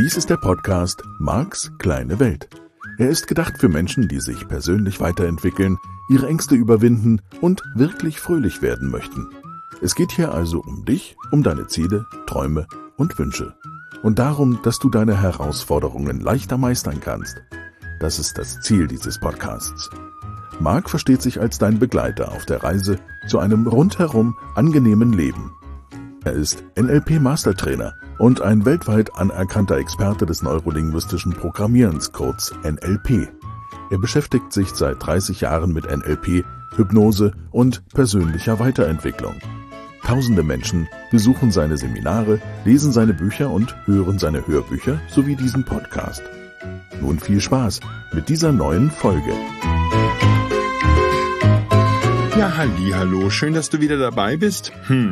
Dies ist der Podcast Marks kleine Welt. Er ist gedacht für Menschen, die sich persönlich weiterentwickeln, ihre Ängste überwinden und wirklich fröhlich werden möchten. Es geht hier also um dich, um deine Ziele, Träume und Wünsche. Und darum, dass du deine Herausforderungen leichter meistern kannst. Das ist das Ziel dieses Podcasts. Mark versteht sich als dein Begleiter auf der Reise zu einem rundherum angenehmen Leben. Er ist NLP-Mastertrainer und ein weltweit anerkannter Experte des neurolinguistischen Programmierens, kurz NLP. Er beschäftigt sich seit 30 Jahren mit NLP, Hypnose und persönlicher Weiterentwicklung. Tausende Menschen besuchen seine Seminare, lesen seine Bücher und hören seine Hörbücher sowie diesen Podcast. Nun viel Spaß mit dieser neuen Folge. Ja, hallo, schön, dass du wieder dabei bist.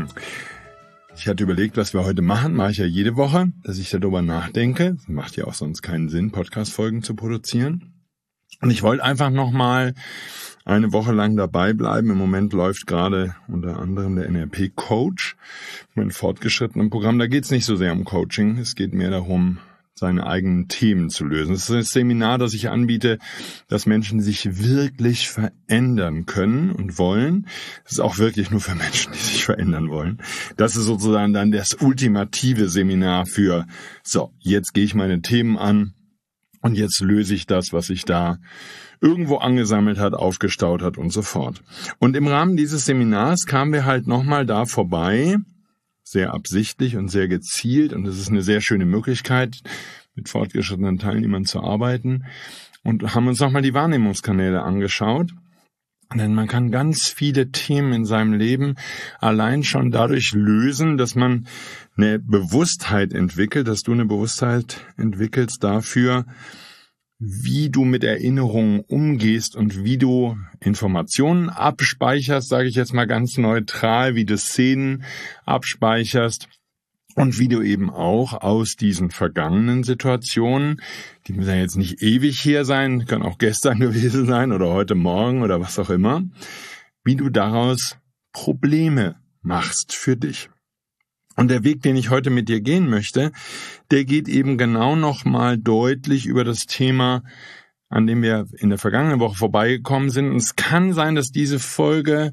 Ich hatte überlegt, was wir heute machen, mache ich ja jede Woche, dass ich darüber nachdenke. Macht ja auch sonst keinen Sinn, Podcast-Folgen zu produzieren. Und ich wollte einfach nochmal eine Woche lang dabei bleiben. Im Moment läuft gerade unter anderem der NLP-Coach, mein fortgeschrittenen Programm. Da geht es nicht so sehr um Coaching, es geht mehr darum, seine eigenen Themen zu lösen. Das ist ein Seminar, das ich anbiete, dass Menschen sich wirklich verändern können und wollen. Das ist auch wirklich nur für Menschen, die sich verändern wollen. Das ist sozusagen dann das ultimative Seminar für, so, jetzt gehe ich meine Themen an und jetzt löse ich das, was sich da irgendwo angesammelt hat, aufgestaut hat und so fort. Und im Rahmen dieses Seminars kamen wir halt nochmal da vorbei, sehr absichtlich und sehr gezielt, und es ist eine sehr schöne Möglichkeit, mit fortgeschrittenen Teilnehmern zu arbeiten, und haben uns nochmal die Wahrnehmungskanäle angeschaut. Denn man kann ganz viele Themen in seinem Leben allein schon dadurch lösen, dass man eine Bewusstheit entwickelt, dass du eine Bewusstheit entwickelst dafür, wie du mit Erinnerungen umgehst und wie du Informationen abspeicherst, sage ich jetzt mal ganz neutral, wie du Szenen abspeicherst und wie du eben auch aus diesen vergangenen Situationen, die müssen ja jetzt nicht ewig hier sein, können auch gestern gewesen sein oder heute Morgen oder was auch immer, wie du daraus Probleme machst für dich. Und der Weg, den ich heute mit dir gehen möchte, der geht eben genau nochmal deutlich über das Thema, an dem wir in der vergangenen Woche vorbeigekommen sind. Und es kann sein, dass diese Folge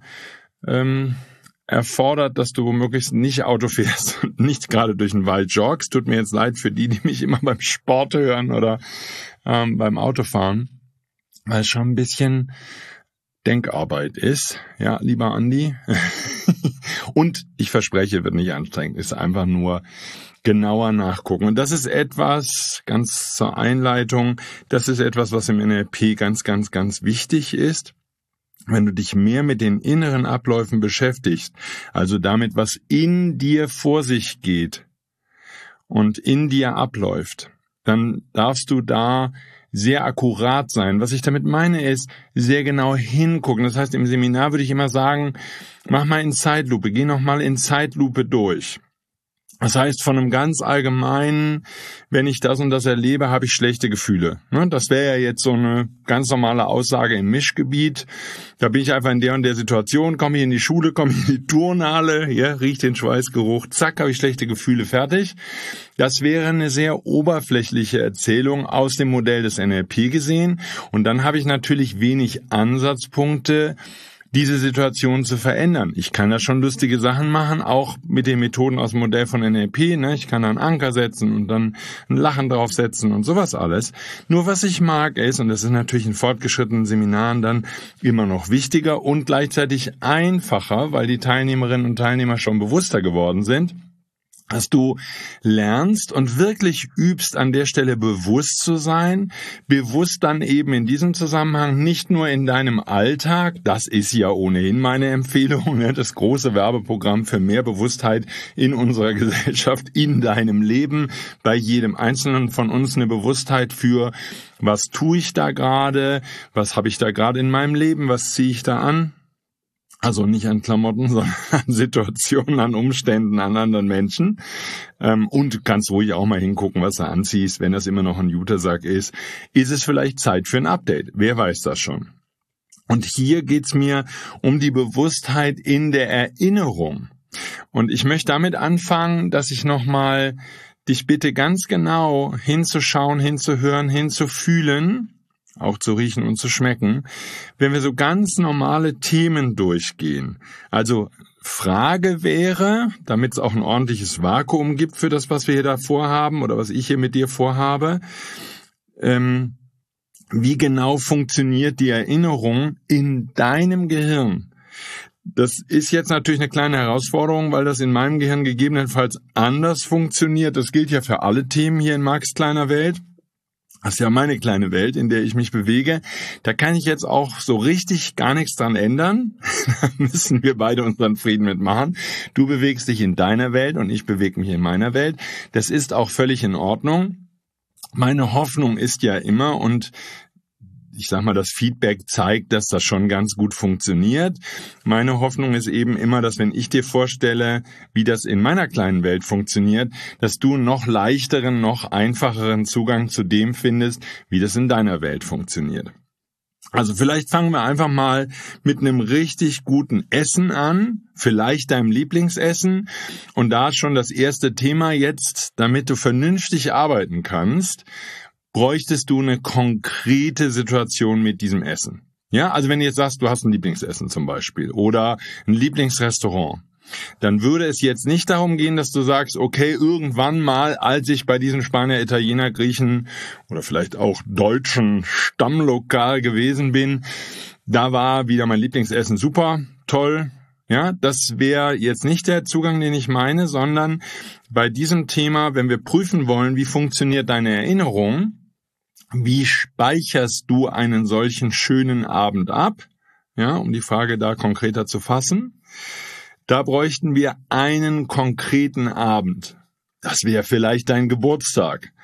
erfordert, dass du womöglich nicht Auto fährst und nicht gerade durch den Wald joggst. Tut mir jetzt leid für die mich immer beim Sport hören oder beim Autofahren, weil es schon ein bisschen Denkarbeit ist. Ja, lieber Andi. Und ich verspreche, wird nicht anstrengend, ist einfach nur genauer nachgucken. Und das ist etwas, ganz zur Einleitung, das ist etwas, was im NLP ganz, ganz, ganz wichtig ist. Wenn du dich mehr mit den inneren Abläufen beschäftigst, also damit, was in dir vor sich geht und in dir abläuft, dann darfst du da sehr akkurat sein. Was ich damit meine, ist sehr genau hingucken. Das heißt, im Seminar würde ich immer sagen, mach mal in Zeitlupe, geh nochmal in Zeitlupe durch. Das heißt, von einem ganz allgemeinen, wenn ich das und das erlebe, habe ich schlechte Gefühle. Das wäre ja jetzt so eine ganz normale Aussage im Mischgebiet. Da bin ich einfach in der und der Situation, komme ich in die Schule, komme ich in die Turnhalle, ja, rieche den Schweißgeruch, zack, habe ich schlechte Gefühle, fertig. Das wäre eine sehr oberflächliche Erzählung aus dem Modell des NLP gesehen. Und dann habe ich natürlich wenig Ansatzpunkte, diese Situation zu verändern. Ich kann da schon lustige Sachen machen, auch mit den Methoden aus dem Modell von NLP. Ich kann da einen Anker setzen und dann ein Lachen draufsetzen und sowas alles. Nur was ich mag ist, und das ist natürlich in fortgeschrittenen Seminaren dann immer noch wichtiger und gleichzeitig einfacher, weil die Teilnehmerinnen und Teilnehmer schon bewusster geworden sind, dass du lernst und wirklich übst, an der Stelle bewusst zu sein, bewusst dann eben in diesem Zusammenhang nicht nur in deinem Alltag, das ist ja ohnehin meine Empfehlung, das große Werbeprogramm für mehr Bewusstheit in unserer Gesellschaft, in deinem Leben, bei jedem Einzelnen von uns eine Bewusstheit für, was tue ich da gerade, was habe ich da gerade in meinem Leben, was ziehe ich da an? Also nicht an Klamotten, sondern an Situationen, an Umständen, an anderen Menschen. Und du kannst ruhig auch mal hingucken, was du anziehst. Wenn das immer noch ein Jutesack ist es vielleicht Zeit für ein Update. Wer weiß das schon? Und hier geht's mir um die Bewusstheit in der Erinnerung. Und ich möchte damit anfangen, dass ich nochmal dich bitte ganz genau hinzuschauen, hinzuhören, hinzufühlen, auch zu riechen und zu schmecken, wenn wir so ganz normale Themen durchgehen. Also Frage wäre, damit es auch ein ordentliches Vakuum gibt für das, was wir hier da vorhaben oder was ich hier mit dir vorhabe, wie genau funktioniert die Erinnerung in deinem Gehirn? Das ist jetzt natürlich eine kleine Herausforderung, weil das in meinem Gehirn gegebenenfalls anders funktioniert. Das gilt ja für alle Themen hier in Marks kleiner Welt. Das ist ja meine kleine Welt, in der ich mich bewege. Da kann ich jetzt auch so richtig gar nichts dran ändern. Da müssen wir beide unseren Frieden mitmachen. Du bewegst dich in deiner Welt und ich bewege mich in meiner Welt. Das ist auch völlig in Ordnung. Meine Hoffnung ist ja immer, und ich sag mal, das Feedback zeigt, dass das schon ganz gut funktioniert. Meine Hoffnung ist eben immer, dass wenn ich dir vorstelle, wie das in meiner kleinen Welt funktioniert, dass du noch leichteren, noch einfacheren Zugang zu dem findest, wie das in deiner Welt funktioniert. Also vielleicht fangen wir einfach mal mit einem richtig guten Essen an, vielleicht deinem Lieblingsessen. Und da ist schon das erste Thema jetzt, damit du vernünftig arbeiten kannst, bräuchtest du eine konkrete Situation mit diesem Essen. Ja, also wenn du jetzt sagst, du hast ein Lieblingsessen zum Beispiel oder ein Lieblingsrestaurant, dann würde es jetzt nicht darum gehen, dass du sagst, okay, irgendwann mal, als ich bei diesem Spanier, Italiener, Griechen oder vielleicht auch deutschen Stammlokal gewesen bin, da war wieder mein Lieblingsessen super, toll. Ja, das wäre jetzt nicht der Zugang, den ich meine, sondern bei diesem Thema, wenn wir prüfen wollen, wie funktioniert deine Erinnerung, wie speicherst du einen solchen schönen Abend ab? Ja, um die Frage da konkreter zu fassen. Da bräuchten wir einen konkreten Abend. Das wäre vielleicht dein Geburtstag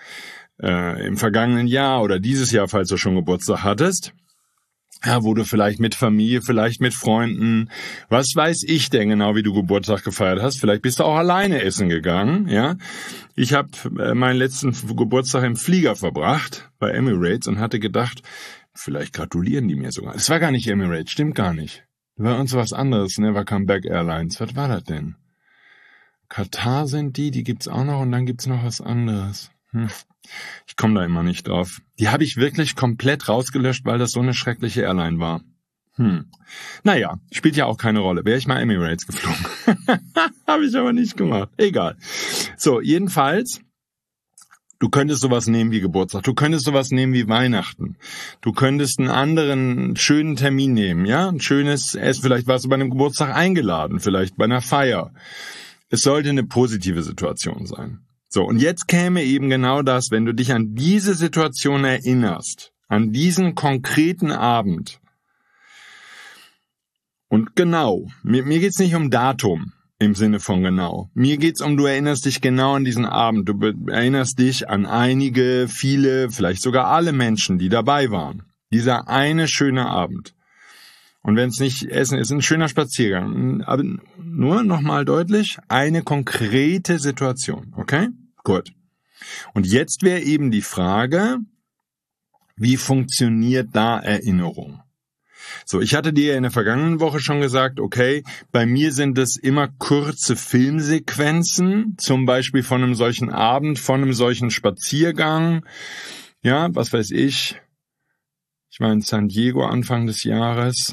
im vergangenen Jahr oder dieses Jahr, falls du schon Geburtstag hattest. Ja, wo du vielleicht mit Familie, vielleicht mit Freunden, was weiß ich denn genau, wie du Geburtstag gefeiert hast. Vielleicht bist du auch alleine essen gegangen, ja. Ich habe meinen letzten Geburtstag im Flieger verbracht, bei Emirates, und hatte gedacht, vielleicht gratulieren die mir sogar. Es war gar nicht Emirates, stimmt gar nicht. Das war uns was anderes, Never Come Back Airlines. Was war das denn? Katar sind die gibt's auch noch, und dann gibt's noch was anderes. Ich komme da immer nicht drauf. Die habe ich wirklich komplett rausgelöscht, weil das so eine schreckliche Airline war. Naja, spielt ja auch keine Rolle. Wäre ich mal Emirates geflogen. Habe ich aber nicht gemacht. Egal. So, jedenfalls, du könntest sowas nehmen wie Geburtstag. Du könntest sowas nehmen wie Weihnachten. Du könntest einen anderen schönen Termin nehmen, ja? Ein schönes Essen. Vielleicht warst du bei einem Geburtstag eingeladen. Vielleicht bei einer Feier. Es sollte eine positive Situation sein. So, und jetzt käme eben genau das, wenn du dich an diese Situation erinnerst, an diesen konkreten Abend. Und genau, mir geht's nicht um Datum im Sinne von genau. Mir geht's um, du erinnerst dich genau an diesen Abend. Du erinnerst dich an einige, viele, vielleicht sogar alle Menschen, die dabei waren. Dieser eine schöne Abend. Und wenn es nicht Essen ist, ein schöner Spaziergang. Aber nur nochmal deutlich, eine konkrete Situation. Okay? Gut. Und jetzt wäre eben die Frage, wie funktioniert da Erinnerung? So, ich hatte dir in der vergangenen Woche schon gesagt, okay, bei mir sind es immer kurze Filmsequenzen, zum Beispiel von einem solchen Abend, von einem solchen Spaziergang. Ja, was weiß ich. Ich war in San Diego Anfang des Jahres.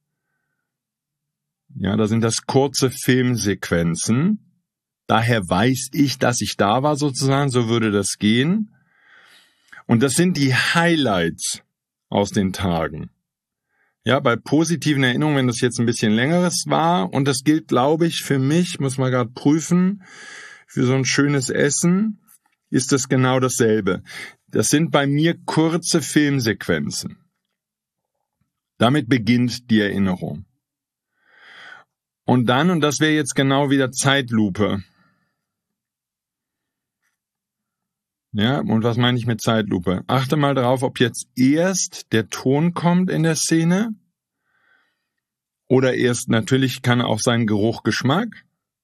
Ja, da sind das kurze Filmsequenzen. Daher weiß ich, dass ich da war sozusagen, so würde das gehen. Und das sind die Highlights aus den Tagen. Ja, bei positiven Erinnerungen, wenn das jetzt ein bisschen längeres war, und das gilt, glaube ich, für mich, muss man gerade prüfen, für so ein schönes Essen, ist das genau dasselbe. Das sind bei mir kurze Filmsequenzen. Damit beginnt die Erinnerung. Und dann, und das wäre jetzt genau wieder Zeitlupe. Ja, und was meine ich mit Zeitlupe? Achte mal darauf, ob jetzt erst der Ton kommt in der Szene oder erst, natürlich kann auch sein Geruch, Geschmack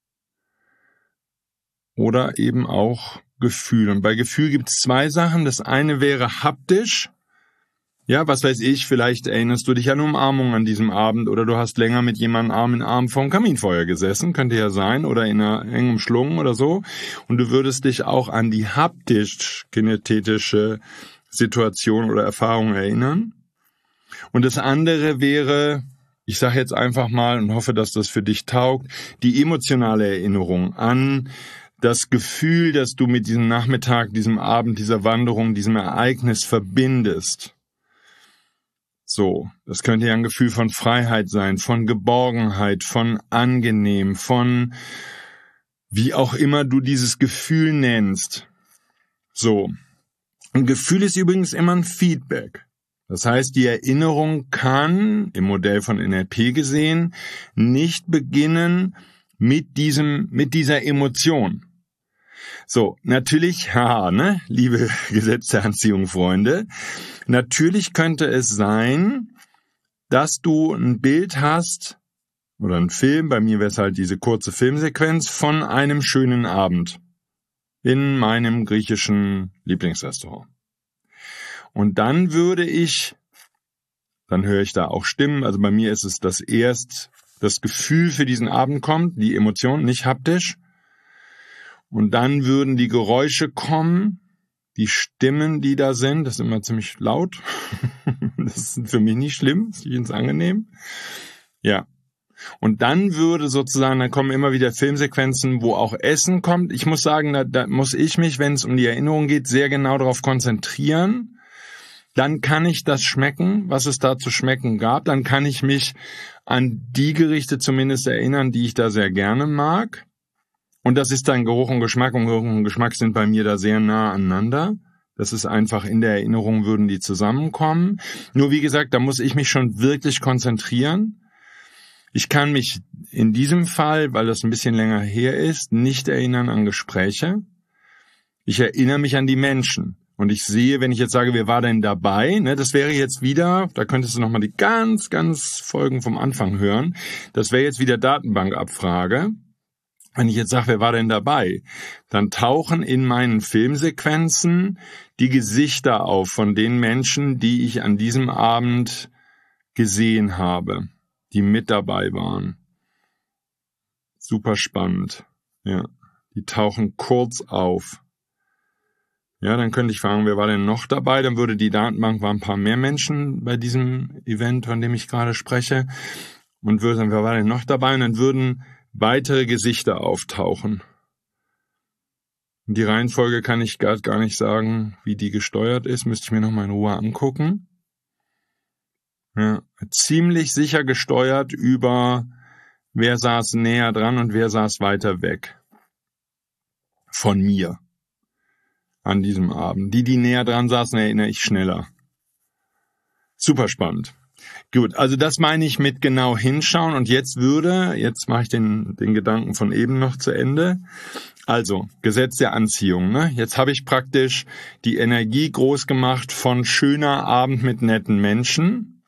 oder eben auch Gefühl. Und bei Gefühl gibt es zwei Sachen. Das eine wäre haptisch. Ja, was weiß ich, vielleicht erinnerst du dich an Umarmung an diesem Abend oder du hast länger mit jemandem Arm in Arm vorm Kaminfeuer gesessen, könnte ja sein, oder in einer engem Schlungen oder so. Und du würdest dich auch an die haptisch-kinethetische Situation oder Erfahrung erinnern. Und das andere wäre, ich sage jetzt einfach mal und hoffe, dass das für dich taugt, die emotionale Erinnerung an das Gefühl, das du mit diesem Nachmittag, diesem Abend, dieser Wanderung, diesem Ereignis verbindest. So, das könnte ja ein Gefühl von Freiheit sein, von Geborgenheit, von angenehm, von wie auch immer du dieses Gefühl nennst. So, ein Gefühl ist übrigens immer ein Feedback. Das heißt, die Erinnerung kann, im Modell von NLP gesehen, nicht beginnen mit dieser Emotion. So, natürlich, liebe Gesetz der Anziehung, Freunde, natürlich könnte es sein, dass du ein Bild hast oder einen Film, bei mir wäre es halt diese kurze Filmsequenz von einem schönen Abend in meinem griechischen Lieblingsrestaurant. Und dann höre ich da auch Stimmen, also bei mir ist es, dass erst das Gefühl für diesen Abend kommt, die Emotion, nicht haptisch. Und dann würden die Geräusche kommen, die Stimmen, die da sind, das ist immer ziemlich laut. Das ist für mich nicht schlimm, ich finde es angenehm. Ja. Und dann dann kommen immer wieder Filmsequenzen, wo auch Essen kommt. Ich muss sagen, da muss ich mich, wenn es um die Erinnerung geht, sehr genau darauf konzentrieren. Dann kann ich das schmecken, was es da zu schmecken gab. Dann kann ich mich an die Gerichte zumindest erinnern, die ich da sehr gerne mag. Und das ist dann Geruch und Geschmack. Und Geruch und Geschmack sind bei mir da sehr nah aneinander. Das ist einfach, in der Erinnerung würden die zusammenkommen. Nur wie gesagt, da muss ich mich schon wirklich konzentrieren. Ich kann mich in diesem Fall, weil das ein bisschen länger her ist, nicht erinnern an Gespräche. Ich erinnere mich an die Menschen. Und ich sehe, wenn ich jetzt sage, wer war denn dabei, das wäre jetzt wieder, da könntest du nochmal die ganz Folgen vom Anfang hören. Das wäre jetzt wieder Datenbankabfrage. Wenn ich jetzt sage, wer war denn dabei, dann tauchen in meinen Filmsequenzen die Gesichter auf von den Menschen, die ich an diesem Abend gesehen habe, die mit dabei waren. Super spannend. Ja, die tauchen kurz auf. Ja, dann könnte ich fragen, wer war denn noch dabei? Dann würde die Datenbank, waren ein paar mehr Menschen bei diesem Event, von dem ich gerade spreche. Und würde sagen, wer war denn noch dabei? Und dann würden weitere Gesichter auftauchen. Die Reihenfolge kann ich gar nicht sagen, wie die gesteuert ist. Müsste ich mir noch mal in Ruhe angucken. Ja, ziemlich sicher gesteuert über, wer saß näher dran und wer saß weiter weg von mir an diesem Abend. Die näher dran saßen, erinnere ich schneller. Super spannend. Gut, also das meine ich mit genau hinschauen. Und jetzt mache ich den Gedanken von eben noch zu Ende. Also, Gesetz der Anziehung. Jetzt habe ich praktisch die Energie groß gemacht von schöner Abend mit netten Menschen.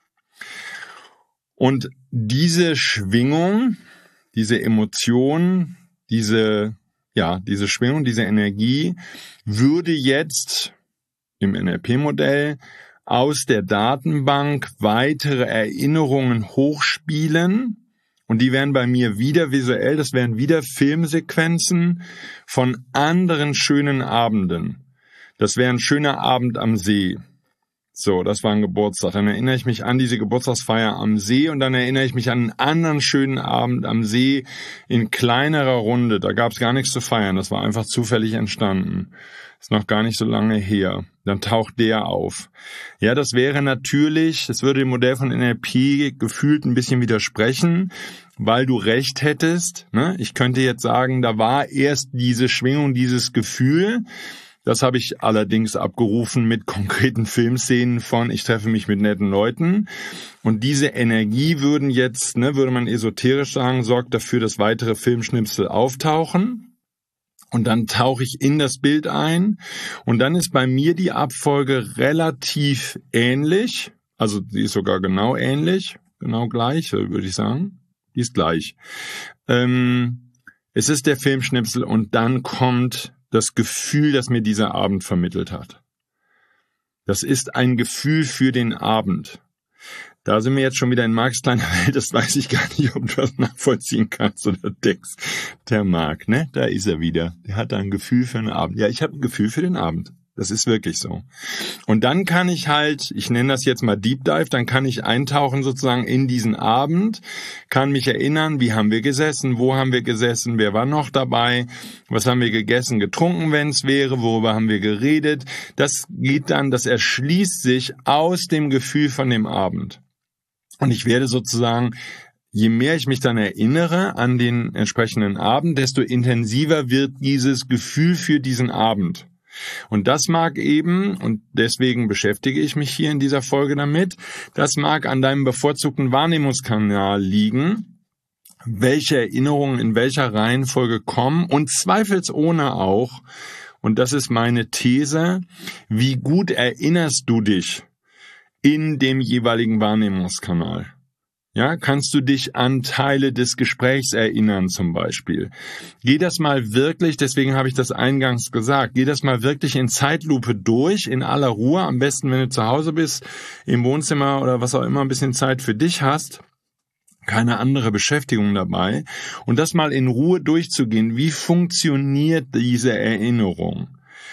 Und diese Schwingung, diese Emotion, diese Schwingung, diese Energie würde jetzt im NLP-Modell aus der Datenbank weitere Erinnerungen hochspielen und die wären bei mir wieder visuell, das wären wieder Filmsequenzen von anderen schönen Abenden. Das wäre ein schöner Abend am See. So, das war ein Geburtstag. Dann erinnere ich mich an diese Geburtstagsfeier am See und dann erinnere ich mich an einen anderen schönen Abend am See in kleinerer Runde. Da gab es gar nichts zu feiern, das war einfach zufällig entstanden. Ist noch gar nicht so lange her. Dann taucht der auf. Ja, das wäre natürlich, das würde dem Modell von NLP gefühlt ein bisschen widersprechen, weil du recht hättest. Ich könnte jetzt sagen, da war erst diese Schwingung, dieses Gefühl. Das habe ich allerdings abgerufen mit konkreten Filmszenen von ich treffe mich mit netten Leuten. Und diese Energie würden jetzt, würde man esoterisch sagen, sorgt dafür, dass weitere Filmschnipsel auftauchen. Und dann tauche ich in das Bild ein und dann ist bei mir die Abfolge relativ ähnlich, also die ist sogar genau ähnlich, genau gleich, würde ich sagen, die ist gleich. Es ist der Filmschnipsel und dann kommt das Gefühl, das mir dieser Abend vermittelt hat. Das ist ein Gefühl für den Abend. Da sind wir jetzt schon wieder in Marks kleiner Welt, das weiß ich gar nicht, ob du das nachvollziehen kannst oder denkst. Der Mark, ne? Da ist er wieder. Der hat da ein Gefühl für den Abend. Ja, ich habe ein Gefühl für den Abend. Das ist wirklich so. Und dann kann ich halt, ich nenne das jetzt mal Deep Dive, dann kann ich eintauchen sozusagen in diesen Abend, kann mich erinnern, wie haben wir gesessen, wo haben wir gesessen, wer war noch dabei, was haben wir gegessen, getrunken, wenn es wäre, worüber haben wir geredet. Das geht dann, das erschließt sich aus dem Gefühl von dem Abend. Und ich werde sozusagen, je mehr ich mich dann erinnere an den entsprechenden Abend, desto intensiver wird dieses Gefühl für diesen Abend. Und das mag eben, und deswegen beschäftige ich mich hier in dieser Folge damit, das mag an deinem bevorzugten Wahrnehmungskanal liegen, welche Erinnerungen in welcher Reihenfolge kommen und zweifelsohne auch, und das ist meine These, wie gut erinnerst du dich in dem jeweiligen Wahrnehmungskanal? Ja, kannst du dich an Teile des Gesprächs erinnern zum Beispiel? Geh das mal wirklich, deswegen habe ich das eingangs gesagt, geh das mal wirklich in Zeitlupe durch, in aller Ruhe, am besten, wenn du zu Hause bist, im Wohnzimmer oder was auch immer, ein bisschen Zeit für dich hast, keine andere Beschäftigung dabei, und das mal in Ruhe durchzugehen. Wie funktioniert diese Erinnerung?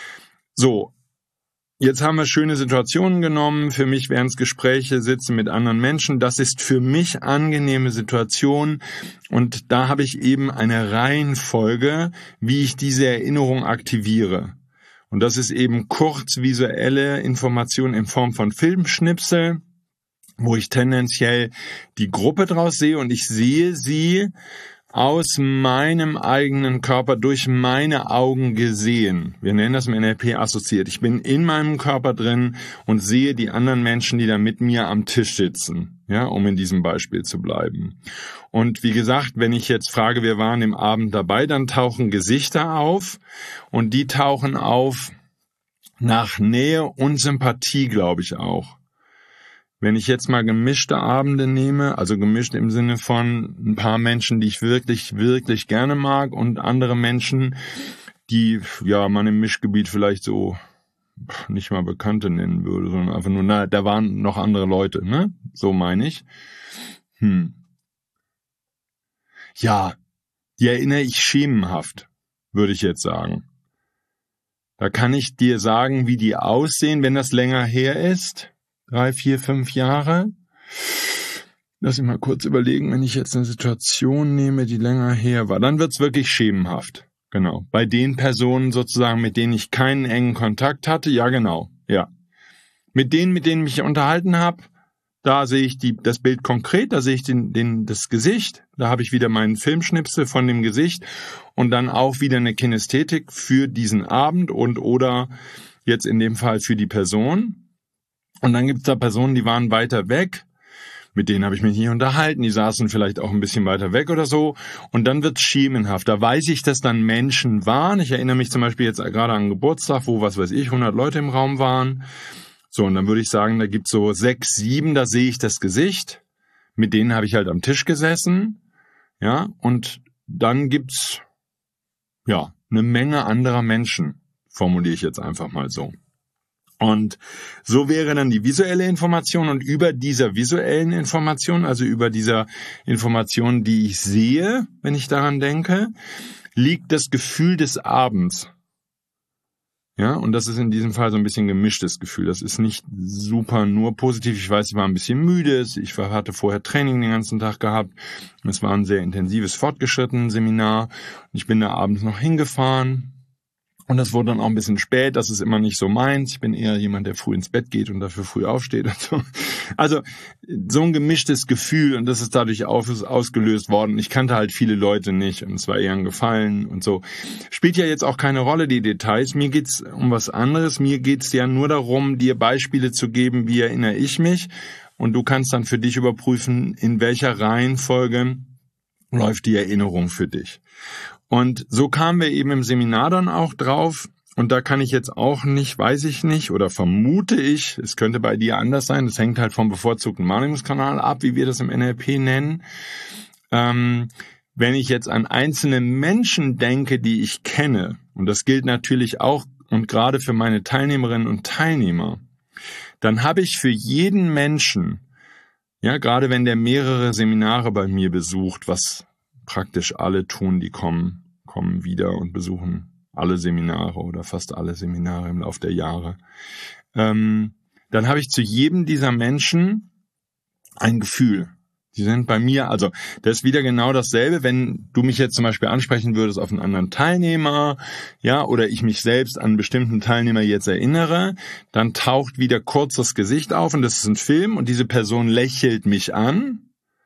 So. Jetzt haben wir schöne Situationen genommen. Für mich wären es Gespräche, Sitzen mit anderen Menschen. Das ist für mich angenehme Situation. Und da habe ich eben eine Reihenfolge, wie ich diese Erinnerung aktiviere. Und das ist eben kurz visuelle Information in Form von Filmschnipsel, wo ich tendenziell die Gruppe draus sehe und ich sehe sie aus meinem eigenen Körper durch meine Augen gesehen. Wir nennen das im NLP assoziiert. Ich bin in meinem Körper drin und sehe die anderen Menschen, die da mit mir am Tisch sitzen, ja, um in diesem Beispiel zu bleiben. Und wie gesagt, wenn ich jetzt frage, wir waren im Abend dabei, dann tauchen Gesichter auf und die tauchen auf nach Nähe und Sympathie, glaube ich auch. Wenn ich jetzt mal gemischte Abende nehme, also gemischt im Sinne von ein paar Menschen, die ich wirklich, wirklich gerne mag und andere Menschen, die ja man im Mischgebiet vielleicht so nicht mal Bekannte nennen würde, sondern einfach nur, da waren noch andere Leute, ne? So meine ich. Ja, die erinnere ich schemenhaft, würde ich jetzt sagen. Da kann ich dir sagen, wie die aussehen, wenn das länger her ist. 3, 4, 5 Jahre. Lass mich mal kurz überlegen, wenn ich jetzt eine Situation nehme, die länger her war, dann wird's wirklich schemenhaft. Genau. Bei den Personen sozusagen, mit denen ich keinen engen Kontakt hatte, ja genau, ja. Mit denen ich mich unterhalten habe, da sehe ich das Bild konkret, da sehe ich das Gesicht, da habe ich wieder meinen Filmschnipsel von dem Gesicht und dann auch wieder eine Kinästhetik für diesen Abend oder jetzt in dem Fall für die Person. Und dann gibt's da Personen, die waren weiter weg, mit denen habe ich mich nicht unterhalten, die saßen vielleicht auch ein bisschen weiter weg oder so. Und dann wird's schemenhaft. Da weiß ich, dass dann Menschen waren. Ich erinnere mich zum Beispiel jetzt gerade an Geburtstag, wo, 100 Leute im Raum waren. So, und dann würde ich sagen, da gibt's so 6, 7, da sehe ich das Gesicht. Mit denen habe ich halt am Tisch gesessen. Ja, und dann gibt's, ja, eine Menge anderer Menschen, formuliere ich jetzt einfach mal so. Und so wäre dann die visuelle Information und über dieser visuellen Information, also über dieser Information, die ich sehe, wenn ich daran denke, liegt das Gefühl des Abends. Ja, und das ist in diesem Fall so ein bisschen gemischtes Gefühl. Das ist nicht super nur positiv. Ich weiß, ich war ein bisschen müde. Ich hatte vorher Training den ganzen Tag gehabt. Es war ein sehr intensives, fortgeschrittenes Seminar. Ich bin da abends noch hingefahren. Und das wurde dann auch ein bisschen spät, das ist immer nicht so meins. Ich bin eher jemand, der früh ins Bett geht und dafür früh aufsteht und so. Also so ein gemischtes Gefühl und das ist dadurch ausgelöst worden. Ich kannte halt viele Leute nicht und es war eher ein Gefallen und so. Spielt ja jetzt auch keine Rolle, die Details. Mir geht's um was anderes. Mir geht's ja nur darum, dir Beispiele zu geben, wie erinnere ich mich. Und du kannst dann für dich überprüfen, in welcher Reihenfolge läuft die Erinnerung für dich. Und so kamen wir eben im Seminar dann auch drauf. Und da kann ich jetzt auch nicht, weiß ich nicht oder vermute ich, es könnte bei dir anders sein. Das hängt halt vom bevorzugten Wahrnehmungskanal ab, wie wir das im NLP nennen. Wenn ich jetzt an einzelne Menschen denke, die ich kenne, und das gilt natürlich auch und gerade für meine Teilnehmerinnen und Teilnehmer, dann habe ich für jeden Menschen, ja, gerade wenn der mehrere Seminare bei mir besucht, was praktisch alle tun, die kommen wieder und besuchen alle Seminare oder fast alle Seminare im Laufe der Jahre, dann habe ich zu jedem dieser Menschen ein Gefühl. Die sind bei mir, also das ist wieder genau dasselbe, wenn du mich jetzt zum Beispiel ansprechen würdest auf einen anderen Teilnehmer, ja, oder ich mich selbst an einen bestimmten Teilnehmer jetzt erinnere, dann taucht wieder kurz das Gesicht auf und das ist ein Film und diese Person lächelt mich an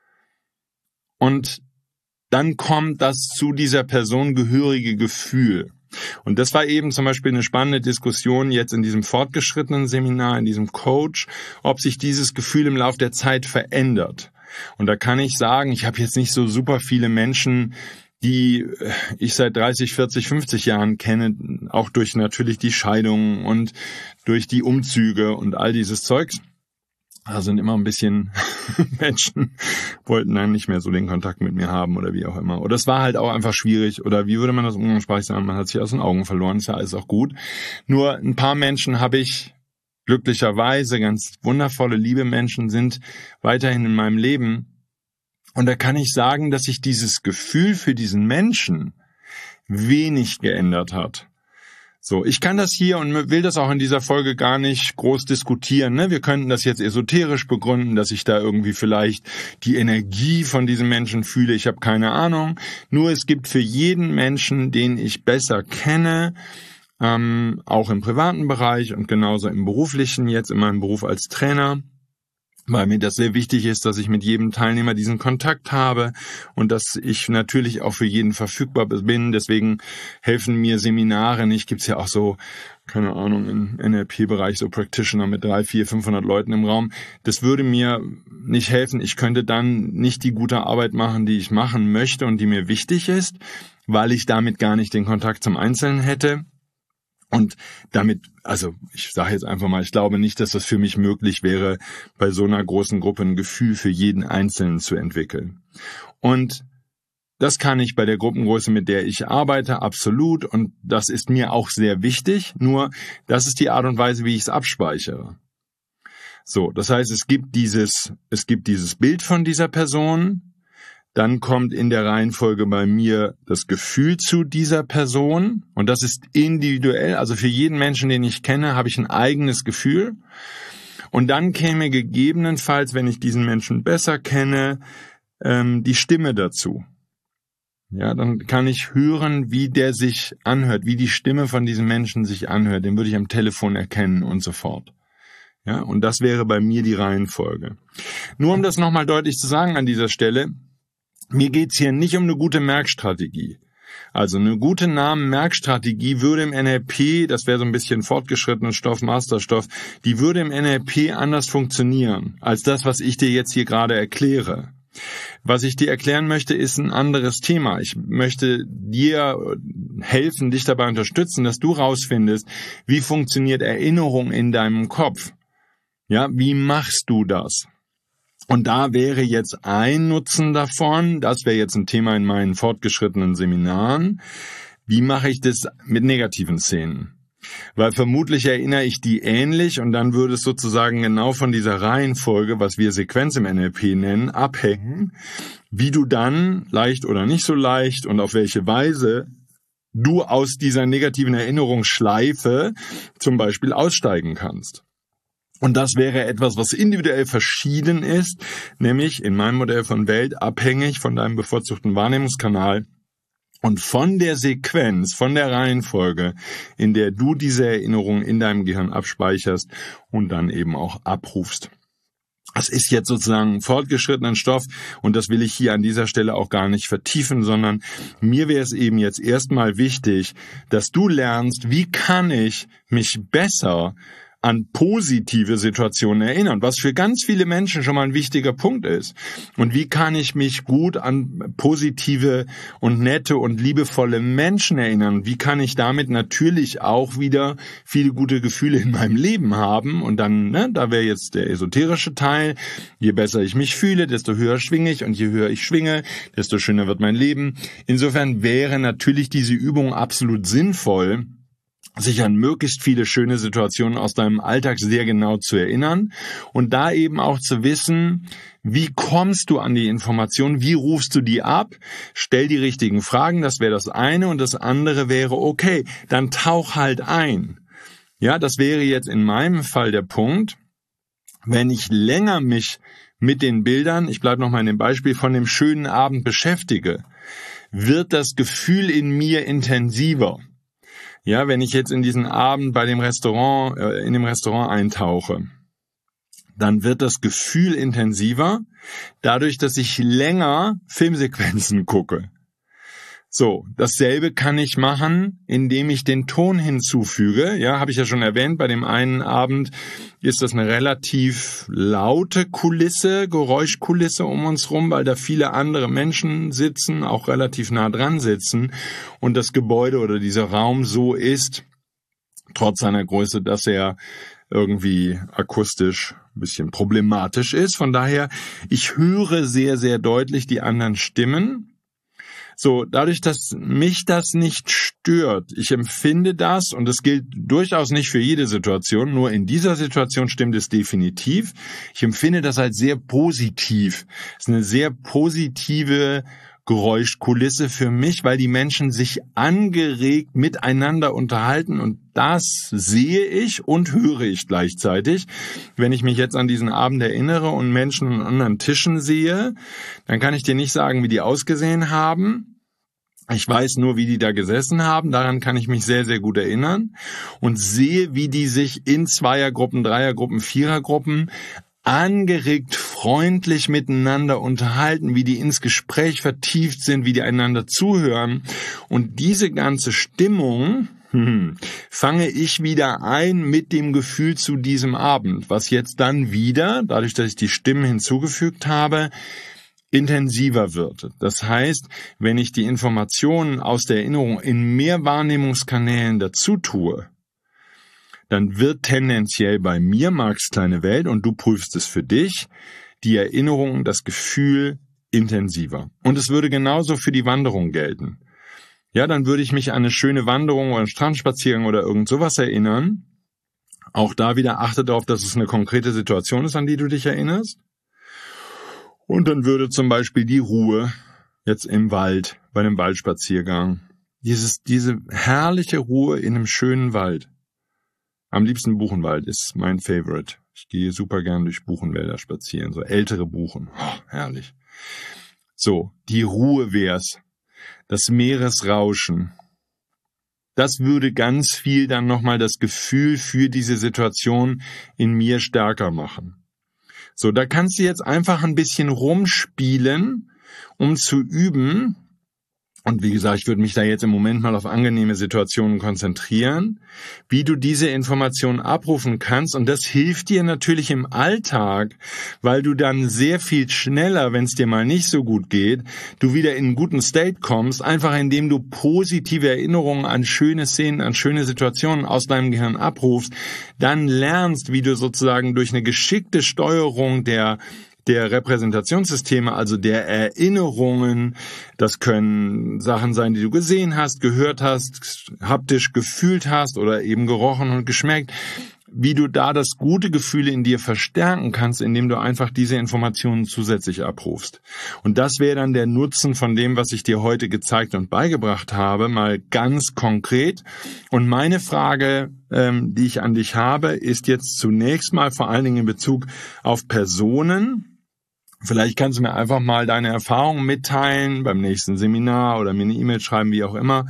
und dann kommt das zu dieser Person gehörige Gefühl. Und das war eben zum Beispiel eine spannende Diskussion jetzt in diesem fortgeschrittenen Seminar, in diesem Coach, ob sich dieses Gefühl im Laufe der Zeit verändert. Und da kann ich sagen, ich habe jetzt nicht so super viele Menschen, die ich seit 30, 40, 50 Jahren kenne, auch durch natürlich die Scheidungen und durch die Umzüge und all dieses Zeugs. Da sind immer ein bisschen Menschen, wollten dann nicht mehr so den Kontakt mit mir haben oder wie auch immer. Oder es war halt auch einfach schwierig oder wie würde man das umgangssprachlich sagen, man hat sich aus den Augen verloren, ist ja alles auch gut. Nur ein paar Menschen habe ich glücklicherweise, ganz wundervolle, liebe Menschen sind weiterhin in meinem Leben. Und da kann ich sagen, dass sich dieses Gefühl für diesen Menschen wenig geändert hat. So, ich kann das hier und will das auch in dieser Folge gar nicht groß diskutieren, ne? Wir könnten das jetzt esoterisch begründen, dass ich da irgendwie vielleicht die Energie von diesem Menschen fühle. Ich habe keine Ahnung. Nur es gibt für jeden Menschen, den ich besser kenne, auch im privaten Bereich und genauso im beruflichen, jetzt in meinem Beruf als Trainer, weil mir das sehr wichtig ist, dass ich mit jedem Teilnehmer diesen Kontakt habe und dass ich natürlich auch für jeden verfügbar bin. Deswegen helfen mir Seminare nicht. Gibt's ja auch so, keine Ahnung, im NLP-Bereich so Practitioner mit 300, 400, 500 Leuten im Raum. Das würde mir nicht helfen. Ich könnte dann nicht die gute Arbeit machen, die ich machen möchte und die mir wichtig ist, weil ich damit gar nicht den Kontakt zum Einzelnen hätte. Und damit, also ich sage jetzt einfach mal, ich glaube nicht, dass das für mich möglich wäre, bei so einer großen Gruppe ein Gefühl für jeden Einzelnen zu entwickeln. Und das kann ich bei der Gruppengröße, mit der ich arbeite, absolut. Und das ist mir auch sehr wichtig. Nur, das ist die Art und Weise, wie ich es abspeichere. So, das heißt, es gibt dieses Bild von dieser Person. Dann kommt in der Reihenfolge bei mir das Gefühl zu dieser Person und das ist individuell, also für jeden Menschen, den ich kenne, habe ich ein eigenes Gefühl und dann käme gegebenenfalls, wenn ich diesen Menschen besser kenne, die Stimme dazu. Ja, dann kann ich hören, wie der sich anhört, wie die Stimme von diesem Menschen sich anhört, den würde ich am Telefon erkennen und so fort. Ja, und das wäre bei mir die Reihenfolge. Nur um das nochmal deutlich zu sagen an dieser Stelle, mir geht's hier nicht um eine gute Merkstrategie. Also eine gute Namen-Merkstrategie würde im NLP, das wäre so ein bisschen fortgeschrittenen Stoff, Masterstoff, die würde im NLP anders funktionieren, als das, was ich dir jetzt hier gerade erkläre. Was ich dir erklären möchte, ist ein anderes Thema. Ich möchte dir helfen, dich dabei unterstützen, dass du rausfindest, wie funktioniert Erinnerung in deinem Kopf. Ja, wie machst du das? Und da wäre jetzt ein Nutzen davon, das wäre jetzt ein Thema in meinen fortgeschrittenen Seminaren, wie mache ich das mit negativen Szenen? Weil vermutlich erinnere ich die ähnlich und dann würde es sozusagen genau von dieser Reihenfolge, was wir Sequenz im NLP nennen, abhängen, wie du dann leicht oder nicht so leicht und auf welche Weise du aus dieser negativen Erinnerungsschleife zum Beispiel aussteigen kannst. Und das wäre etwas, was individuell verschieden ist, nämlich in meinem Modell von Welt abhängig von deinem bevorzugten Wahrnehmungskanal und von der Sequenz, von der Reihenfolge, in der du diese Erinnerung in deinem Gehirn abspeicherst und dann eben auch abrufst. Das ist jetzt sozusagen fortgeschrittenen Stoff und das will ich hier an dieser Stelle auch gar nicht vertiefen, sondern mir wäre es eben jetzt erstmal wichtig, dass du lernst, wie kann ich mich besser an positive Situationen erinnern, was für ganz viele Menschen schon mal ein wichtiger Punkt ist. Und wie kann ich mich gut an positive und nette und liebevolle Menschen erinnern? Wie kann ich damit natürlich auch wieder viele gute Gefühle in meinem Leben haben? Und dann, da wäre jetzt der esoterische Teil. Je besser ich mich fühle, desto höher schwinge ich. Und je höher ich schwinge, desto schöner wird mein Leben. Insofern wäre natürlich diese Übung absolut sinnvoll. sich an möglichst viele schöne Situationen aus deinem Alltag sehr genau zu erinnern und da eben auch zu wissen, wie kommst du an die Informationen, wie rufst du die ab, stell die richtigen Fragen, das wäre das eine, und das andere wäre, okay, dann tauch halt ein. Ja, das wäre jetzt in meinem Fall der Punkt, wenn ich länger mich mit den Bildern, ich bleibe nochmal in dem Beispiel, von dem schönen Abend beschäftige, wird das Gefühl in mir intensiver. Ja, wenn ich jetzt in diesen Abend in dem Restaurant eintauche, dann wird das Gefühl intensiver, dadurch, dass ich länger Filmsequenzen gucke. So, dasselbe kann ich machen, indem ich den Ton hinzufüge. Ja, habe ich ja schon erwähnt, bei dem einen Abend ist das eine relativ laute Kulisse, Geräuschkulisse um uns rum, weil da viele andere Menschen sitzen, auch relativ nah dran sitzen und das Gebäude oder dieser Raum so ist, trotz seiner Größe, dass er irgendwie akustisch ein bisschen problematisch ist. Von daher, ich höre sehr, sehr deutlich die anderen Stimmen. So, dadurch, dass mich das nicht stört, ich empfinde das, und das gilt durchaus nicht für jede Situation, nur in dieser Situation stimmt es definitiv, ich empfinde das als sehr positiv. Es ist eine sehr positive Geräuschkulisse für mich, weil die Menschen sich angeregt miteinander unterhalten, und das sehe ich und höre ich gleichzeitig. Wenn ich mich jetzt an diesen Abend erinnere und Menschen an anderen Tischen sehe, dann kann ich dir nicht sagen, wie die ausgesehen haben. Ich weiß nur, wie die da gesessen haben. Daran kann ich mich sehr, sehr gut erinnern und sehe, wie die sich in Zweiergruppen, Dreiergruppen, Vierergruppen angeregt, freundlich miteinander unterhalten, wie die ins Gespräch vertieft sind, wie die einander zuhören. Und diese ganze Stimmung fange ich wieder ein mit dem Gefühl zu diesem Abend, was jetzt dann wieder, dadurch, dass ich die Stimmen hinzugefügt habe, intensiver wird. Das heißt, wenn ich die Informationen aus der Erinnerung in mehr Wahrnehmungskanälen dazu tue, dann wird tendenziell bei mir, Marks kleine Welt, und du prüfst es für dich, die Erinnerung, das Gefühl intensiver. Und es würde genauso für die Wanderung gelten. Ja, dann würde ich mich an eine schöne Wanderung oder einen Strandspaziergang oder irgend sowas erinnern. Auch da wieder achte darauf, dass es eine konkrete Situation ist, an die du dich erinnerst. Und dann würde zum Beispiel die Ruhe jetzt im Wald, bei einem Waldspaziergang, diese herrliche Ruhe in einem schönen Wald. Am liebsten Buchenwald ist mein Favorite. Ich gehe super gern durch Buchenwälder spazieren, so ältere Buchen. Oh, herrlich. So, die Ruhe wär's. Das Meeresrauschen. Das würde ganz viel dann nochmal das Gefühl für diese Situation in mir stärker machen. So, da kannst du jetzt einfach ein bisschen rumspielen, um zu üben. Und wie gesagt, ich würde mich da jetzt im Moment mal auf angenehme Situationen konzentrieren, wie du diese Informationen abrufen kannst. Und das hilft dir natürlich im Alltag, weil du dann sehr viel schneller, wenn es dir mal nicht so gut geht, du wieder in einen guten State kommst, einfach indem du positive Erinnerungen an schöne Szenen, an schöne Situationen aus deinem Gehirn abrufst, dann lernst, wie du sozusagen durch eine geschickte Steuerung der Repräsentationssysteme, also der Erinnerungen, das können Sachen sein, die du gesehen hast, gehört hast, haptisch gefühlt hast oder eben gerochen und geschmeckt, wie du da das gute Gefühl in dir verstärken kannst, indem du einfach diese Informationen zusätzlich abrufst. Und das wäre dann der Nutzen von dem, was ich dir heute gezeigt und beigebracht habe, mal ganz konkret. Und meine Frage, die ich an dich habe, ist jetzt zunächst mal vor allen Dingen in Bezug auf Personen. Vielleicht kannst du mir einfach mal deine Erfahrungen mitteilen beim nächsten Seminar oder mir eine E-Mail schreiben, wie auch immer.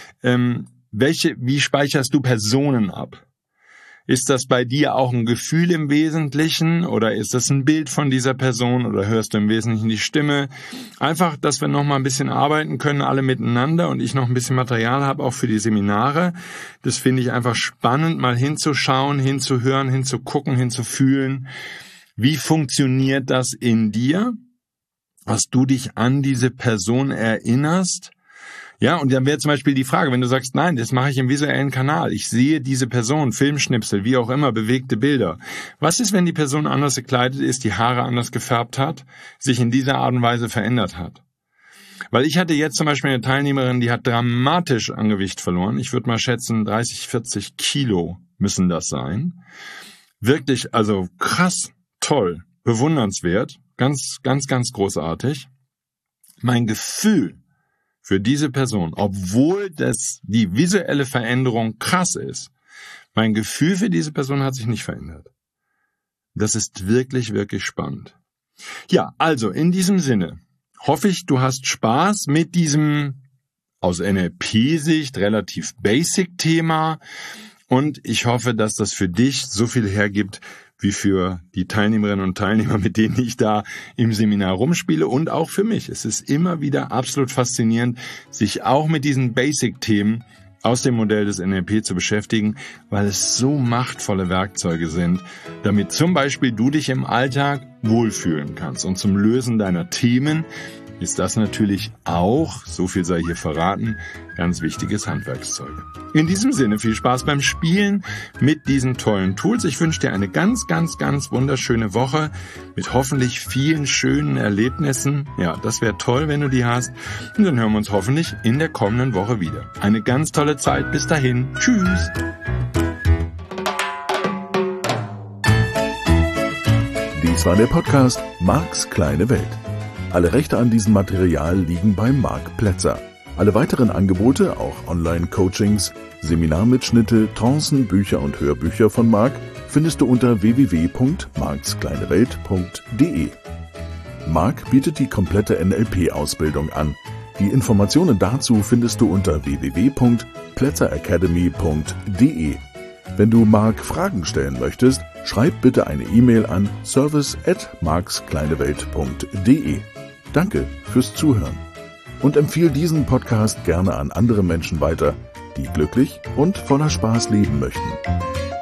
Wie speicherst du Personen ab? Ist das bei dir auch ein Gefühl im Wesentlichen oder ist das ein Bild von dieser Person oder hörst du im Wesentlichen die Stimme? Einfach, dass wir noch mal ein bisschen arbeiten können, alle miteinander, und ich noch ein bisschen Material habe, auch für die Seminare. Das finde ich einfach spannend, mal hinzuschauen, hinzuhören, hinzugucken, hinzufühlen. Wie funktioniert das in dir, dass du dich an diese Person erinnerst? Ja, und dann wäre zum Beispiel die Frage, wenn du sagst, nein, das mache ich im visuellen Kanal. Ich sehe diese Person, Filmschnipsel, wie auch immer, bewegte Bilder. Was ist, wenn die Person anders gekleidet ist, die Haare anders gefärbt hat, sich in dieser Art und Weise verändert hat? Weil ich hatte jetzt zum Beispiel eine Teilnehmerin, die hat dramatisch an Gewicht verloren. Ich würde mal schätzen, 30, 40 Kilo müssen das sein. Wirklich, also krass, toll, bewundernswert, ganz, ganz, ganz großartig. Mein Gefühl für diese Person, obwohl die visuelle Veränderung krass ist, mein Gefühl für diese Person hat sich nicht verändert. Das ist wirklich, wirklich spannend. Ja, also in diesem Sinne hoffe ich, du hast Spaß mit diesem aus NLP-Sicht relativ Basic-Thema und ich hoffe, dass das für dich so viel hergibt, wie für die Teilnehmerinnen und Teilnehmer, mit denen ich da im Seminar rumspiele und auch für mich. Es ist immer wieder absolut faszinierend, sich auch mit diesen Basic-Themen aus dem Modell des NLP zu beschäftigen, weil es so machtvolle Werkzeuge sind, damit zum Beispiel du dich im Alltag wohlfühlen kannst. Und zum Lösen deiner Themen ist das natürlich auch, so viel sei hier verraten, ganz wichtiges Handwerkszeug. In diesem Sinne viel Spaß beim Spielen mit diesen tollen Tools. Ich wünsche dir eine ganz, ganz, ganz wunderschöne Woche mit hoffentlich vielen schönen Erlebnissen. Ja, das wäre toll, wenn du die hast. Und dann hören wir uns hoffentlich in der kommenden Woche wieder. Eine ganz tolle Zeit. Bis dahin. Tschüss. Dies war der Podcast Marks kleine Welt. Alle Rechte an diesem Material liegen bei Marc Plätzer. Alle weiteren Angebote, auch Online-Coachings, Seminarmitschnitte, Trancen, Bücher und Hörbücher von Marc findest du unter www.markskleinewelt.de. Marc bietet die komplette NLP-Ausbildung an. Die Informationen dazu findest du unter www.plätzeracademy.de. Wenn du Marc Fragen stellen möchtest, schreib bitte eine E-Mail an service@markskleinewelt.de. Danke fürs Zuhören und empfehle diesen Podcast gerne an andere Menschen weiter, die glücklich und voller Spaß leben möchten.